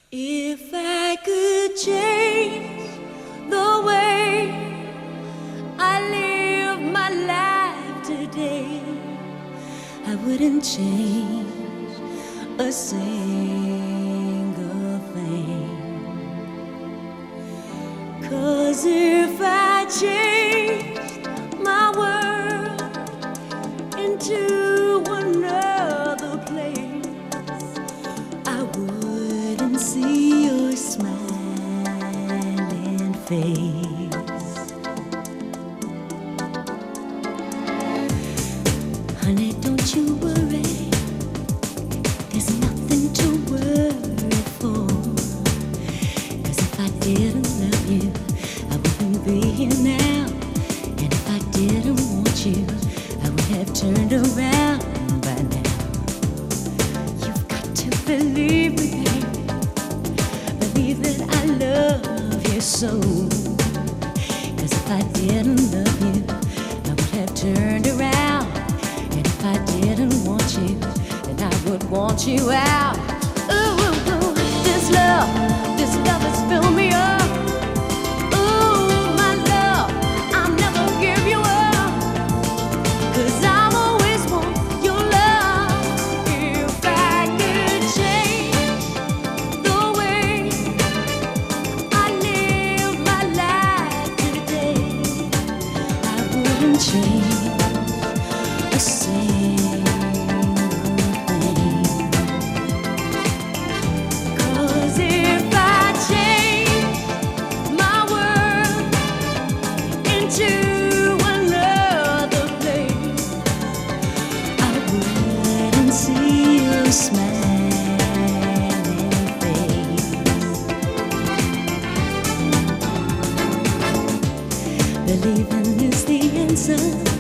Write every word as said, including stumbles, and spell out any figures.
If I could change the way I live my life today, I wouldn't change a single thing. 'Cause if I changed my world into another place, I wouldn't see your smiling face. Honey, don't you worry, there's nothing to worry for. 'Cause if I didn't love you, I wouldn't be here now. And if I didn't want you, I would have turned around by now. You've got to believe me, baby. Believe that I love you so. 'Cause if I didn't love you, I would have turned around. And if I didn't want you, then I would want you out. Ooh, ooh, ooh, this love, this love has filled me up. Ooh, my love, I'll never give you up. 'Cause I'll always want your love. If I could change the way I live my life today, I wouldn't change a single thing. 'Cause if I change my world into another place, I wouldn't see your smiling face. Believing is the answer.